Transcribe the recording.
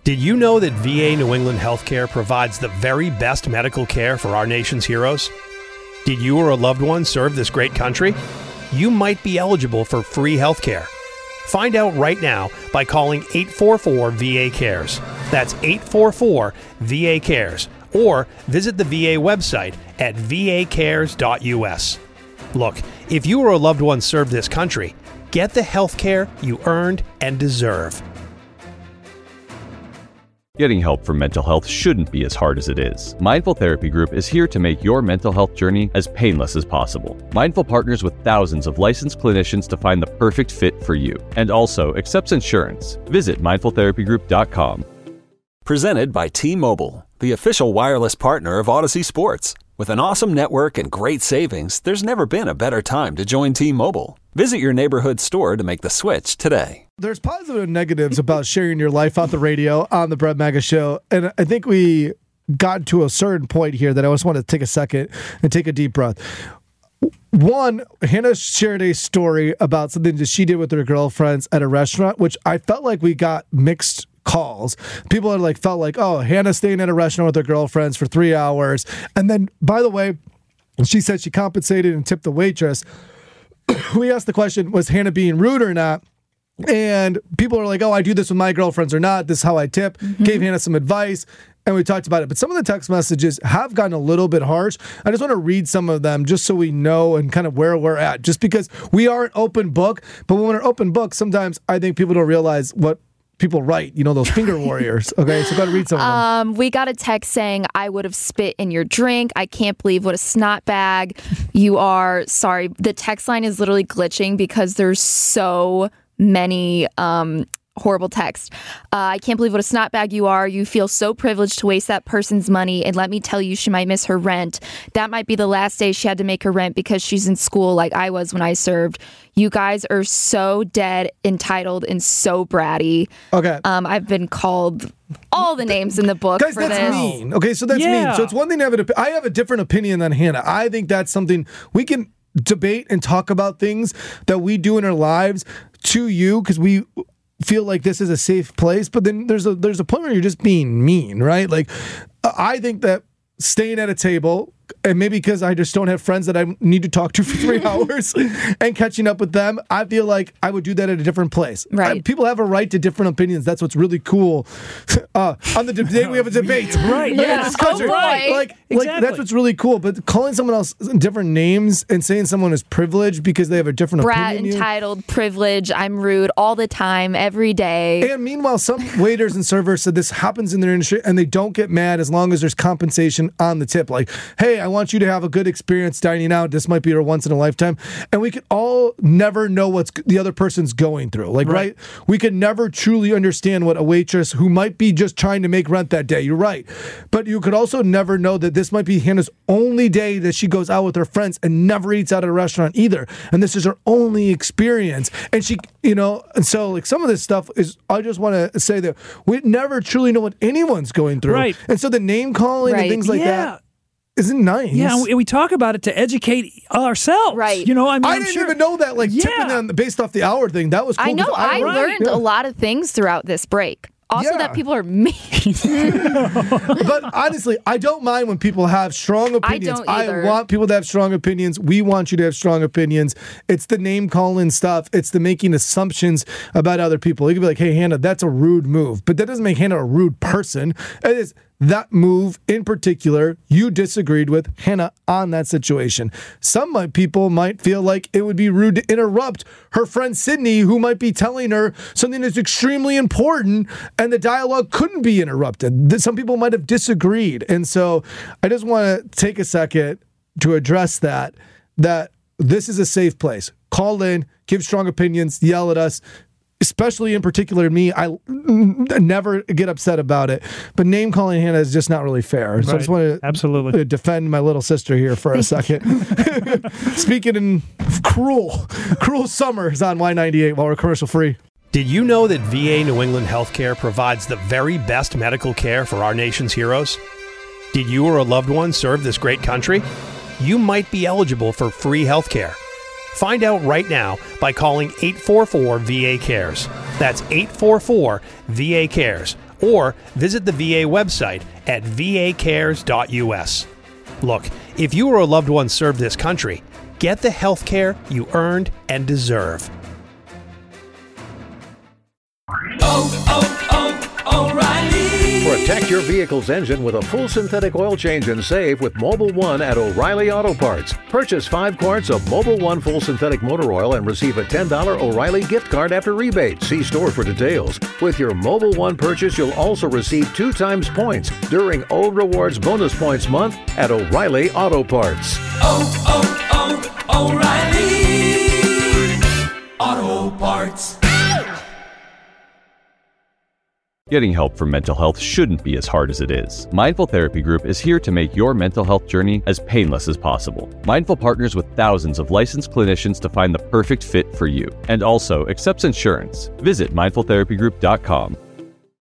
Did you know that VA New England Healthcare provides the very best medical care for our nation's heroes? Did you or a loved one serve this great country? You might be eligible for free healthcare. Find out right now by calling 844-VA-CARES. That's 844-VA-CARES. Or visit the VA website at vacares.us. Look, if you or a loved one served this country, get the health care you earned and deserve. Getting help for mental health shouldn't be as hard as it is. Mindful Therapy Group is here to make your mental health journey as painless as possible. Mindful partners with thousands of licensed clinicians to find the perfect fit for you, and also accepts insurance. Visit mindfultherapygroup.com. Presented by T-Mobile, the official wireless partner of Odyssey Sports. With an awesome network and great savings, there's never been a better time to join T-Mobile. Visit your neighborhood store to make the switch today. There's positive and negatives about sharing your life on the radio on the Brett Maga Show. And I think we got to a certain point here that I just want to take a second and take a deep breath. One, Hannah shared a story about something that she did with her girlfriends at a restaurant, which I felt like we got mixed calls. People are like, felt like, oh, Hannah staying at a restaurant with her girlfriends for 3 hours. And then, by the way, she said she compensated and tipped the waitress. We asked the question, was Hannah being rude or not? And people are like, oh, I do this with my girlfriends or not. This is how I tip. Gave Hannah some advice, and we talked about it. But some of the text messages have gotten a little bit harsh. I just want to read some of them just so we know and kind of where we're at. Just because we are an open book, but when we're an open book, sometimes I think people don't realize what people write, those finger warriors. Okay, so got to read some of them. We got a text saying, I would have spit in your drink. I can't believe what a snot bag you are. Sorry, the text line is literally glitching because there's so many horrible text. I can't believe what a snot bag you are. You feel so privileged to waste that person's money. And let me tell you, she might miss her rent. That might be the last day she had to make her rent because she's in school like I was when I served. You guys are so dead entitled and so bratty. Okay. I've been called all the names in the book Guys, for that's this. mean. Okay, so that's mean. So it's one thing to have I have a different opinion than Hannah. I think that's something we can debate and talk about things that we do in our lives to you because we feel like this is a safe place, but then there's a point where you're just being mean, right? Like, I think that staying at a table, and maybe because I just don't have friends that I need to talk to for 3 hours and catching up with them, I feel like I would do that at a different place. Right. People have a right to different opinions. That's what's really cool. On the day we have a debate. Right. In this country. Like, that's what's really cool. But calling someone else different names and saying someone is privileged because they have a different Brat, opinion. entitled, privileged, I'm rude all the time, every day. And meanwhile, some waiters and servers said this happens in their industry and they don't get mad as long as there's compensation on the tip. Like, hey, I want you to have a good experience dining out. This might be your once in a lifetime. And we could all never know what the other person's going through. Like, right? We could never truly understand what a waitress who might be just trying to make rent that day. You're right. But you could also never know that this might be Hannah's only day that she goes out with her friends and never eats out at a restaurant either. And this is her only experience. And she, and so like some of this stuff is, I just want to say that we never truly know what anyone's going through. Right. And so the name calling and things like that isn't nice. Yeah, we talk about it to educate ourselves. Right. I didn't even know that, tipping them based off the hour thing. That was cool. I know. I learned a lot of things throughout this break. Also, that people are mean. But honestly, I don't mind when people have strong opinions. I don't either. I want people to have strong opinions. We want you to have strong opinions. It's the name calling stuff. It's the making assumptions about other people. You can be like, hey, Hannah, that's a rude move. But that doesn't make Hannah a rude person. It is that move in particular, you disagreed with Hannah on that situation. Some people might feel like it would be rude to interrupt her friend Sydney, who might be telling her something that's extremely important, and the dialogue couldn't be interrupted. Some people might have disagreed. And so I just want to take a second to address that this is a safe place. Call in, give strong opinions, yell at us. Especially in particular me, I never get upset about it. But name calling Hannah is just not really fair. So I just want to defend my little sister here for a second. Speaking in cruel summer is on Y98 while we're commercial free. Did you know that VA New England Healthcare provides the very best medical care for our nation's heroes? Did you or a loved one serve this great country? You might be eligible for free healthcare. Find out right now by calling 844-VA-CARES. That's 844-VA-CARES. or visit the VA website at vacares.us. Look, if you or a loved one served this country, get the health care you earned and deserve. O'Reilly. Protect your vehicle's engine with a full synthetic oil change and save with Mobil 1 at O'Reilly Auto Parts. Purchase 5 quarts of Mobil 1 full synthetic motor oil and receive a $10 O'Reilly gift card after rebate. See store for details. With your Mobil 1 purchase, you'll also receive 2 times points during Old Rewards Bonus Points Month at O'Reilly Auto Parts. O'Reilly Auto Parts. Getting help for mental health shouldn't be as hard as it is. Mindful Therapy Group is here to make your mental health journey as painless as possible. Mindful partners with thousands of licensed clinicians to find the perfect fit for you, and also accepts insurance. Visit mindfultherapygroup.com.